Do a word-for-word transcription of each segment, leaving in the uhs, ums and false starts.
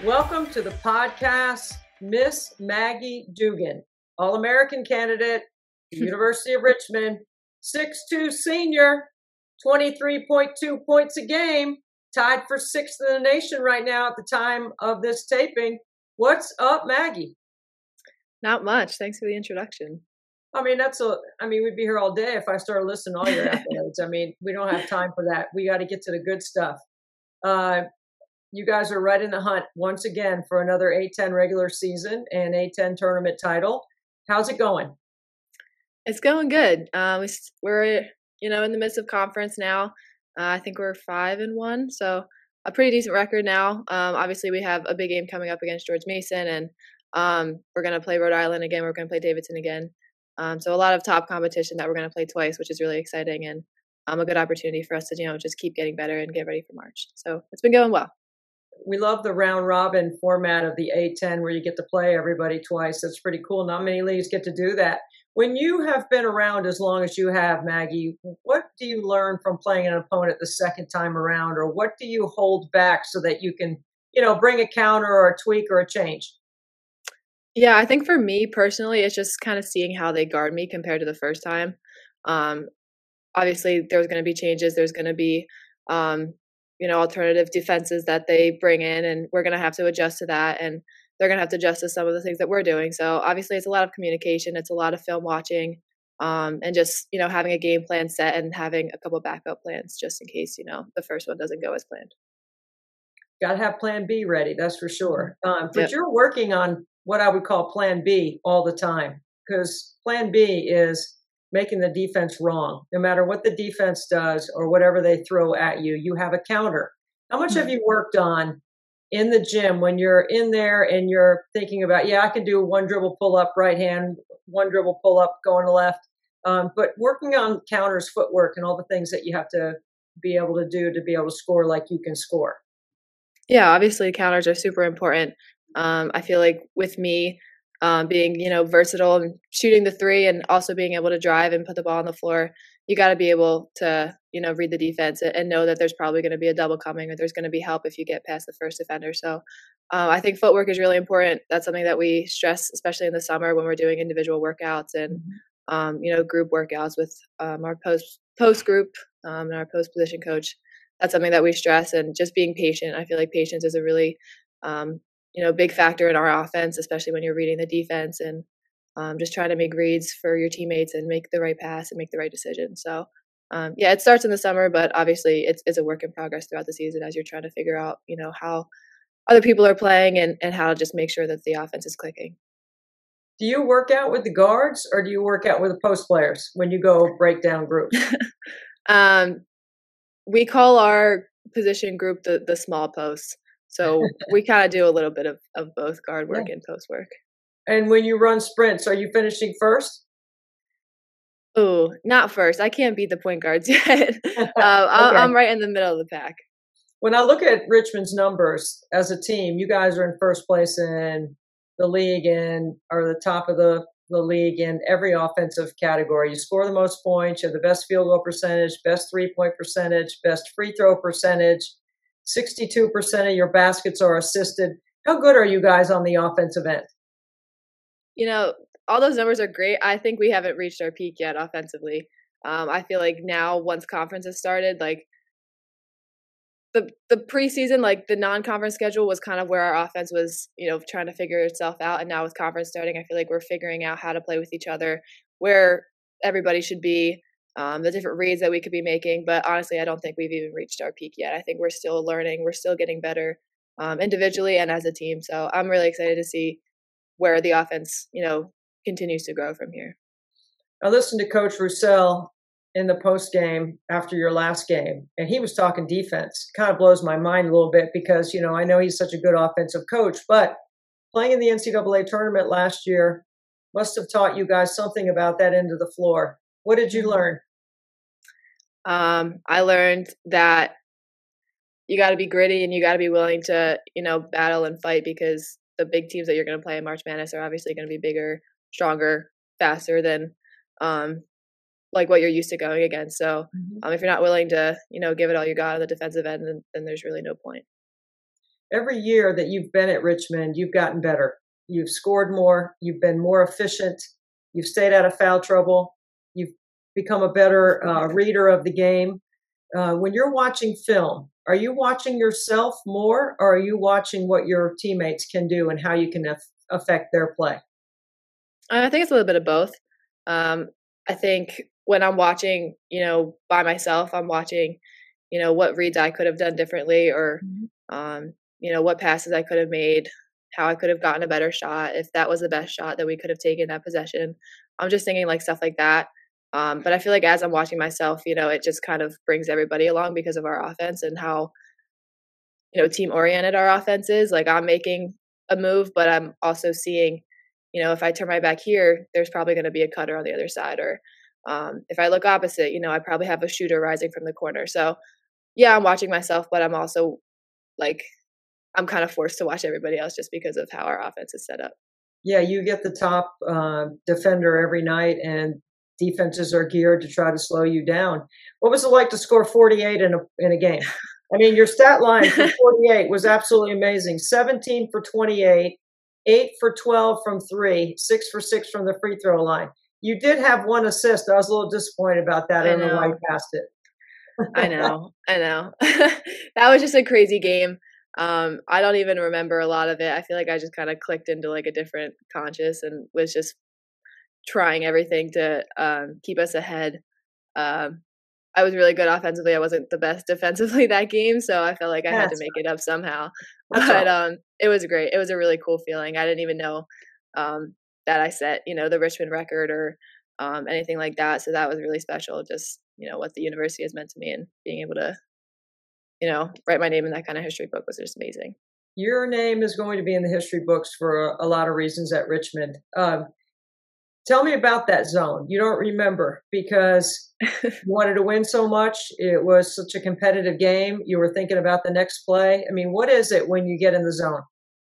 Welcome to the podcast, Miss Maggie Dugan, All-American candidate, University of Richmond, six two senior, twenty-three point two points a game, tied for sixth in the nation right now at the time of this taping. What's up, Maggie? Not much. Thanks for the introduction. I mean, that's a, I mean, we'd be here all day if I started listing all your accolades. I mean, we don't have time for that. We got to get to the good stuff. Uh, you guys are right in the hunt once again for another A ten regular season and A ten tournament title. How's it going? It's going good. Uh, we, we're, you know, in the midst of conference now. Uh, I think we're five and one, so a pretty decent record now. Um, obviously, we have a big game coming up against George Mason, and um, we're going to play Rhode Island again. We're going to play Davidson again. Um, so a lot of top competition that we're going to play twice, which is really exciting, and um, a good opportunity for us to, you know, just keep getting better and get ready for March. So it's been going well. We love the round robin format of the A ten where you get to play everybody twice. That's pretty cool. Not many leagues get to do that. When you have been around as long as you have, Maggie, what do you learn from playing an opponent the second time around, or what do you hold back so that you can, you know, bring a counter or a tweak or a change? Yeah, I think for me personally, it's just kind of seeing how they guard me compared to the first time. Um, obviously, there's going to be changes. There's going to be, um, you know, alternative defenses that they bring in, and we're going to have to adjust to that. And they're going to have to adjust to some of the things that we're doing. So obviously, it's a lot of communication. It's a lot of film watching, um, and just, you know, having a game plan set and having a couple backup plans just in case, you know, the first one doesn't go as planned. Got to have plan B ready. That's for sure. Um, but Yep. you're working on what I would call plan B all the time, because plan B is making the defense wrong. No matter what the defense does or whatever they throw at you, you have a counter. How much have you worked on in the gym when you're in there and you're thinking about, yeah, I can do one dribble pull up right hand, one dribble pull up going to left, um, but working on counters, footwork, and all the things that you have to be able to do to be able to score like you can score? Yeah, obviously counters are super important. Um, I feel like with me um, being, you know, versatile and shooting the three and also being able to drive and put the ball on the floor, you got to be able to, you know, read the defense and know that there's probably going to be a double coming or there's going to be help if you get past the first defender. So uh, I think footwork is really important. That's something that we stress, especially in the summer when we're doing individual workouts and, um, you know, group workouts with um, our post post group um, and our post position coach. That's something that we stress, and just being patient. I feel like patience is a really, um, you know, big factor in our offense, especially when you're reading the defense and um, just trying to make reads for your teammates and make the right pass and make the right decision. So, um, yeah, it starts in the summer, but obviously it's, it's a work in progress throughout the season as you're trying to figure out, you know, how other people are playing and, and how to just make sure that the offense is clicking. Do you work out with the guards or do you work out with the post players when you go break down groups? um, we call our position group the, the small posts. So we kind of do a little bit of, of both guard work yeah. and post work. And when you run sprints, are you finishing first? Oh, not first. I can't beat the point guards yet. uh, okay. I'm right in the middle of the pack. When I look at Richmond's numbers as a team, you guys are in first place in the league and are the top of the the league in every offensive category. You score the most points, you have the best field goal percentage, best three-point percentage, best free throw percentage, sixty-two percent of your baskets are assisted. How good are you guys on the offensive end? You know, all those numbers are great. I think we haven't reached our peak yet offensively. Um, I feel like now once conference has started, like the the preseason, like the non-conference schedule was kind of where our offense was, you know, trying to figure itself out. And now with conference starting, I feel like we're figuring out how to play with each other, where everybody should be, um, the different reads that we could be making. But honestly, I don't think we've even reached our peak yet. I think we're still learning. We're still getting better um, individually and as a team. So I'm really excited to see where the offense, you know, continues to grow from here. I listened to Coach Roussel in the post game after your last game, and he was talking defense. Kind of blows my mind a little bit because, you know, I know he's such a good offensive coach, but playing in the N C double A tournament last year must have taught you guys something about that end of the floor. What did you learn? Um, I learned that you got to be gritty and you got to be willing to, you know, battle and fight, because the big teams that you're going to play in March Madness are obviously going to be bigger, stronger, faster than um, like what you're used to going against. So mm-hmm. um, if you're not willing to, you know, give it all you got on the defensive end, then, then there's really no point. every year that you've been at Richmond, you've gotten better. You've scored more. You've been more efficient. You've stayed out of foul trouble. You've become a better uh, reader of the game. Uh, when you're watching film, are you watching yourself more, or are you watching what your teammates can do and how you can af- affect their play? I think it's a little bit of both. Um, I think when I'm watching, you know, by myself, I'm watching, you know, what reads I could have done differently, or, um, you know, what passes I could have made, how I could have gotten a better shot, if that was the best shot that we could have taken that possession. I'm just thinking like stuff like that. Um, but I feel like as I'm watching myself, you know, it just kind of brings everybody along because of our offense and how, you know, team oriented our offense is. Like I'm making a move, but I'm also seeing, you know, if I turn my back here, there's probably going to be a cutter on the other side. Or um, if I look opposite, you know, I probably have a shooter rising from the corner. So yeah, I'm watching myself, but I'm also like, I'm kind of forced to watch everybody else just because of how our offense is set up. Yeah, you get the top uh, defender every night, and defenses are geared to try to slow you down. What was it like to score forty-eight in a in a game? I mean, your stat line for forty-eight was absolutely amazing. seventeen for twenty-eight, eight for twelve from three, six for six from the free throw line. You did have one assist. I was a little disappointed about that. I I don't know why you know. passed it. I know. I know. That was just a crazy game. Um, I don't even remember a lot of it. I feel like I just kind of clicked into like a different conscious and was just trying everything to um, keep us ahead. Um, I was really good offensively. I wasn't the best defensively that game, so I felt like I had to That's make it up somehow. that's all. But um, it was great. It was a really cool feeling. I didn't even know um, that I set, you know, the Richmond record or um, anything like that. So that was really special. Just, you know, what the university has meant to me and being able to, you know, write my name in that kind of history book was just amazing. Your name is going to be in the history books for a, a lot of reasons at Richmond. Um, Tell me about that zone. You don't remember because you wanted to win so much. It was such a competitive game. You were thinking about the next play. I mean, what is it when you get in the zone?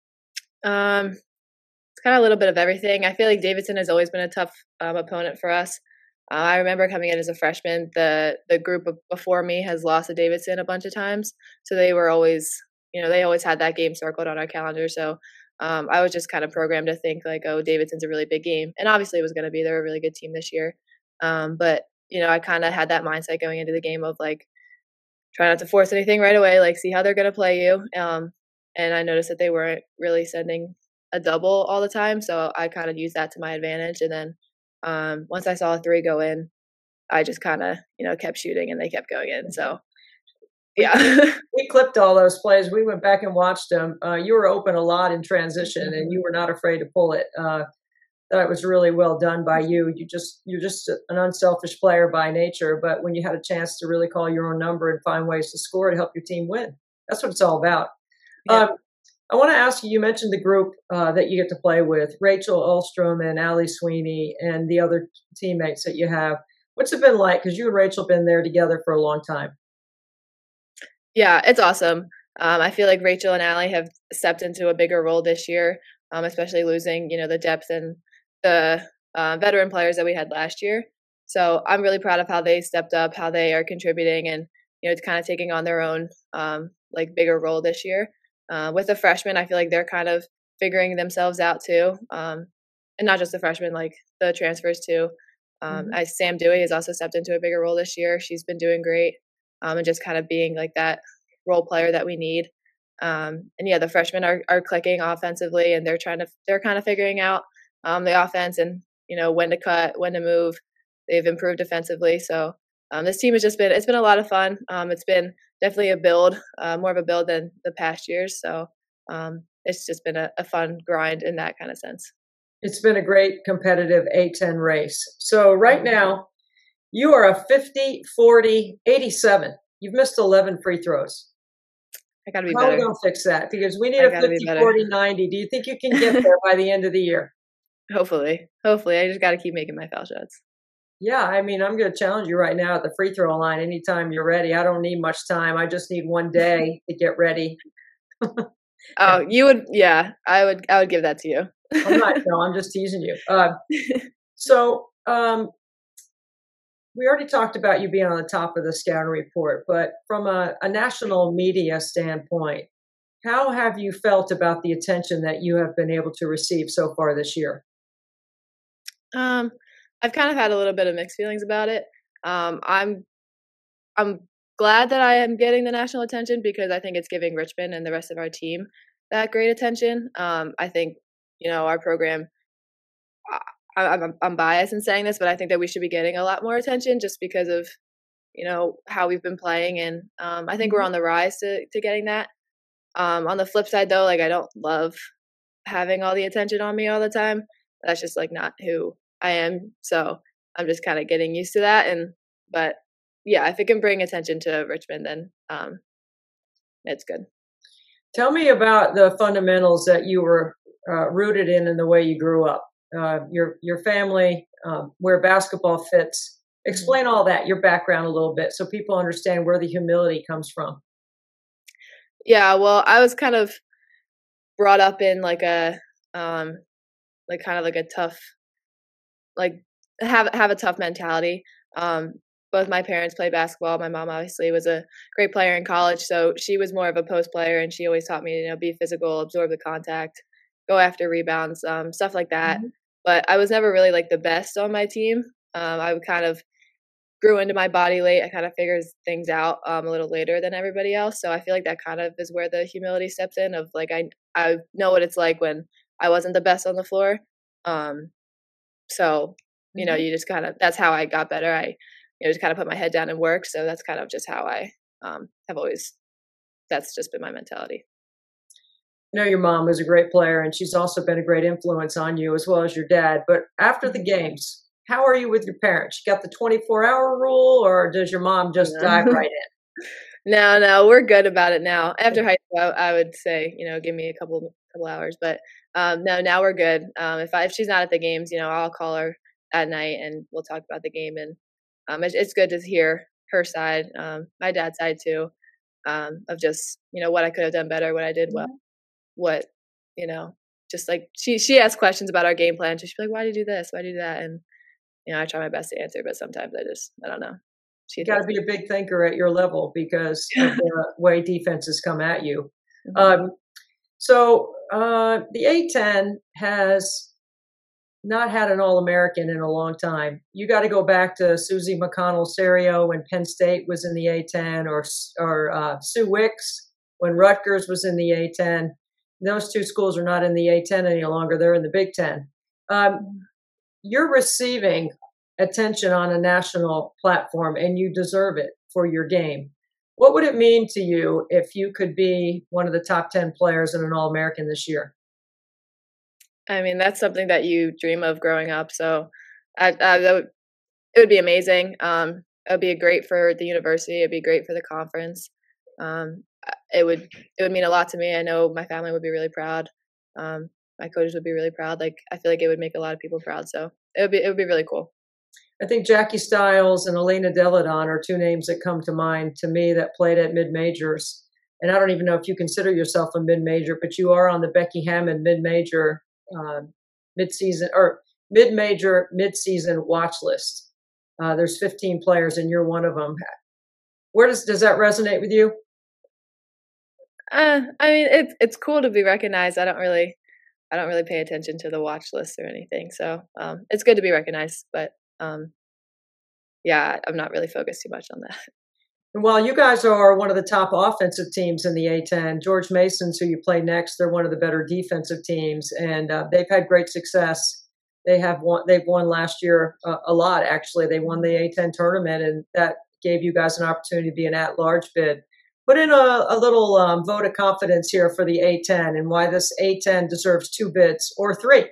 Um, it's kind of a little bit of everything. I feel like Davidson has always been a tough um, opponent for us. Uh, I remember coming in as a freshman. The the group before me has lost to Davidson a bunch of times, so they were always, you know, they always had that game circled on our calendar. So um, I was just kind of programmed to think like, oh, Davidson's a really big game, and obviously it was going to be. They're a really good team this year. Um, but you know, I kind of had that mindset going into the game of like, try not to force anything right away, like see how they're going to play you. Um, and I noticed that they weren't really sending a double all the time, so I kind of used that to my advantage. And then um, once I saw a three go in, I just kind of, you know, kept shooting and they kept going in. So We yeah. we clipped all those plays. We went back and watched them. Uh, you were open a lot in transition, and you were not afraid to pull it. Uh, that was really well done by you. You just you're just an unselfish player by nature. But when you had a chance to really call your own number and find ways to score to help your team win, that's what it's all about. Yeah. Um, I want to ask you. You mentioned the group uh, that you get to play with: Rachel Ulstrom and Allie Sweeney, and the other teammates that you have. What's it been like? Because you and Rachel have been there together for a long time. Yeah, it's awesome. Um, I feel like Rachel and Allie have stepped into a bigger role this year, um, especially losing, you know, the depth and the uh, veteran players that we had last year. So I'm really proud of how they stepped up, how they are contributing, and you know, it's kind of taking on their own um, like bigger role this year. Uh, with the freshmen, I feel like they're kind of figuring themselves out too, um, and not just the freshmen, like the transfers too. Um, Mm-hmm. as Sam Dewey has also stepped into a bigger role this year. She's been doing great, um, and just kind of being like that role player that we need. Um, and yeah, the freshmen are are clicking offensively, and they're trying to they're kind of figuring out um, the offense and you know when to cut, when to move. They've improved defensively, so um, this team has just been it's been a lot of fun. Um, it's been definitely a build, uh, more of a build than the past years. So um, it's just been a, a fun grind in that kind of sense. It's been a great competitive A ten race. So right now, you are a fifty, forty, eighty-seven. You've missed eleven free throws. I got to be How are we better. going to fix that? Because we need I a got to be fifty, better. forty, ninety. Do you think you can get there by the end of the year? Hopefully, hopefully, I just got to keep making my foul shots. Yeah, I mean, I'm going to challenge you right now at the free throw line anytime you're ready. I don't need much time. I just need one day to get ready. Oh, you would, yeah, I would, I would give that to you. I'm not, no, I'm just teasing you. Uh, so, um, we already talked about you being on the top of the scouting report, but from a, a national media standpoint, How have you felt about the attention that you have been able to receive so far this year? Um, I've kind of had a little bit of mixed feelings about it. Um, I'm I'm glad that I am getting the national attention because I think it's giving Richmond and the rest of our team that great attention. Um, I think you know our program. I, I'm I'm biased in saying this, but I think that we should be getting a lot more attention just because of you know how we've been playing, and um, I think we're Mhm. on the rise to to getting that. Um, on the flip side, though, like I don't love having all the attention on me all the time. That's just like not who I am. So I'm just kind of getting used to that. And but yeah, if it can bring attention to Richmond, then um, it's good. Tell me about the fundamentals that you were uh, rooted in and the way you grew up. Uh, your your family, um, where basketball fits. Mhm. Explain all that, your background a little bit, so people understand where the humility comes from. Yeah, well, I was kind of brought up in like a um, like kind of like a tough like have have a tough mentality. Um, both my parents played basketball. My mom obviously was a great player in college, so she was more of a post player, and she always taught me, you know, be physical, absorb the contact, go after rebounds, um, stuff like that. Mhm. But I was never really like the best on my team. Um, I would kind of grew into my body late. I kind of figured things out um, a little later than everybody else. So I feel like that kind of is where the humility steps in. Of like I I know what it's like when I wasn't the best on the floor. Um, so, you know, Mhm. you just kind of that's how I got better. I, you know, just kind of put my head down and work. So that's kind of just how I um, have always. That's just been my mentality. I know your mom was a great player, and she's also been a great influence on you as well as your dad. But after the Mhm. games, how are you with your parents? You got the twenty-four hour rule, or does your mom just dive No. right no, no, we're good about it now. After high school, I, I would say, you know, give me a couple couple hours, but um, no, now we're good. Um, if I if she's not at the games, you know, I'll call her at night and we'll talk about the game, and um, it's, it's good to hear her side, um, my dad's side too, um, of just you know what I could have done better, what I did well, in? what you know, just like she she asks questions about our game plan. So she's like, "Why do you do this? Why do you do that?" And you know, I try my best to answer, but sometimes I just I don't know. She You got to throws. be a big thinker at your level because of the way defenses come at you. Mhm. Um, so uh, the A ten has not had an All American in a long time. You got to go back to Susie McConnell Serio when Penn State was in the A ten, or or uh, Sue Wicks when Rutgers was in the A ten. Those two schools are not in the A ten any longer; they're in the Big Ten. Um, you're receiving attention on a national platform, and you deserve it for your game. What would it mean to you if you could be one of the top ten players in an All American this year? I mean, that's something that you dream of growing up. So, I, I, that would, it would be amazing. Um, it would be great for the university. It'd be great for the conference. Um, I- it would it would mean a lot to me. I know my family would be really proud. Um, my coaches would be really proud. Like I feel like it would make a lot of people proud. So it would be it would be really cool. I think Jackie Stiles and Elena Deladon are two names that come to mind to me that played at mid majors. And I don't even know if you consider yourself a mid major, but you are on the Becky Hammond mid major, uh, mid season or mid major mid season watch list. Uh, there's fifteen players, and you're one of them. Where does does that resonate with you? Uh, I mean, it's it's cool to be recognized. I don't really I don't really pay attention to the watch list or anything. So um, it's good to be recognized. But um, yeah, I'm not really focused too much on that. And while you guys are one of the top offensive teams in the A ten, George Masons, who you play next, they're one of the better defensive teams, and uh, they've had great success. They have won. They've won last year uh, a lot. Actually, they won the A ten tournament, and that gave you guys an opportunity to be an at-large bid. Put in a, a little um, vote of confidence here for the A ten, and why this A ten deserves two bids or three.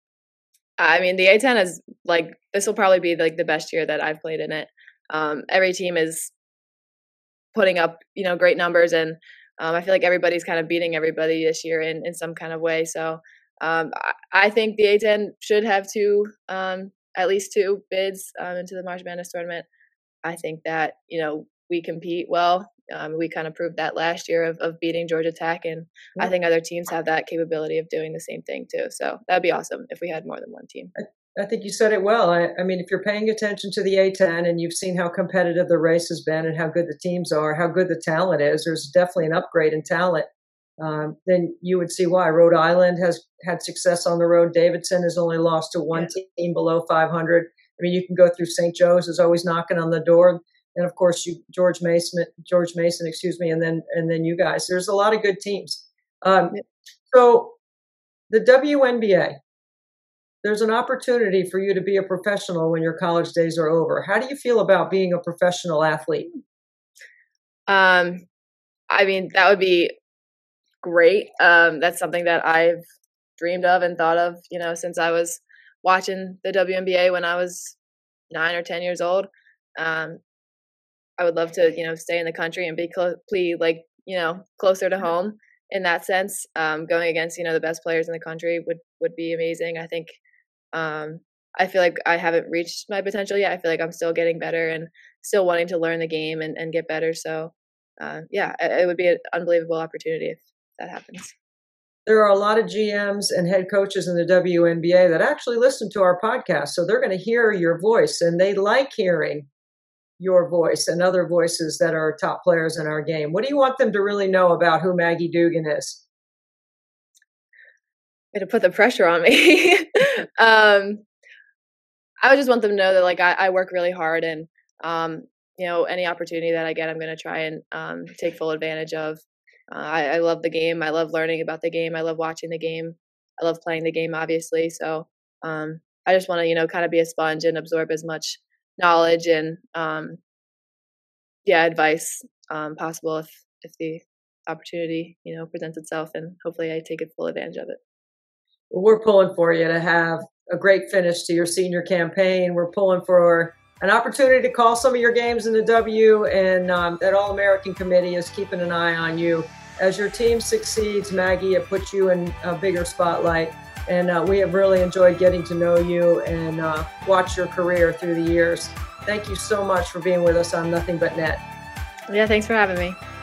I mean, the A ten is like this will probably be like the best year that I've played in it. Um, every team is putting up, you know, great numbers, and um, I feel like everybody's kind of beating everybody this year in, in some kind of way. So um, I, I think the A ten should have two, um, at least two bids um, into the March Madness tournament. I think that you know we compete well. Um, we kind of proved that last year of, of beating Georgia Tech, and I Yep. think other teams have that capability of doing the same thing too. So that'd be awesome if we had more than one team. I, I think you said it well. I, I mean, if you're paying attention to the A ten and you've seen how competitive the race has been and how good the teams are, how good the talent is, there's definitely an upgrade in talent. um, then you would see why. Rhode Island has had success on the road. Davidson has only lost to one yeah. team below five hundred. I mean, you can go through Saint Joe's is always knocking on the door, and of course, you George Mason, George Mason, excuse me, and then and then you guys. There's a lot of good teams. Um, yeah. So the W N B A. There's an opportunity for you to be a professional when your college days are over. How do you feel about being a professional athlete? Um, I mean, that would be great. Um, that's something that I've dreamed of and thought of, you know, since I was watching the W N B A when I was nine or ten years old. Um, I would love to, you know, stay in the country and be, clo- be like, you know, closer to home in that sense. Um, going against, you know, the best players in the country would, would be amazing. I think, um, I feel like I haven't reached my potential yet. I feel like I'm still getting better and still wanting to learn the game and, and get better. So, uh, yeah, it, it would be an unbelievable opportunity if that happens. There are a lot of G Ms and head coaches in the W N B A that actually listen to our podcast. So they're going to hear your voice, and they like hearing your voice and other voices that are top players in our game. What do you want them to really know about who Maggie Dugan is? To put the pressure on me. um, I would just want them to know that, like, I, I work really hard, and, um, you know, any opportunity that I get, I'm going to try and um, take full advantage of. Uh, I, I love the game. I love learning about the game. I love watching the game. I love playing the game, obviously. So um, I just want to, you know, kind of be a sponge and absorb as much knowledge and, um, yeah, advice um, possible if, if the opportunity, you know, presents itself, and hopefully I take full advantage of it. Well, we're pulling for you to have a great finish to your senior campaign. We're pulling for an opportunity to call some of your games in the W, and um, that All-American Committee is keeping an eye on you. As your team succeeds, Maggie, it puts you in a bigger spotlight, and uh, we have really enjoyed getting to know you and uh, watch your career through the years. Thank you so much for being with us on Nothing But Net. Yeah, thanks for having me.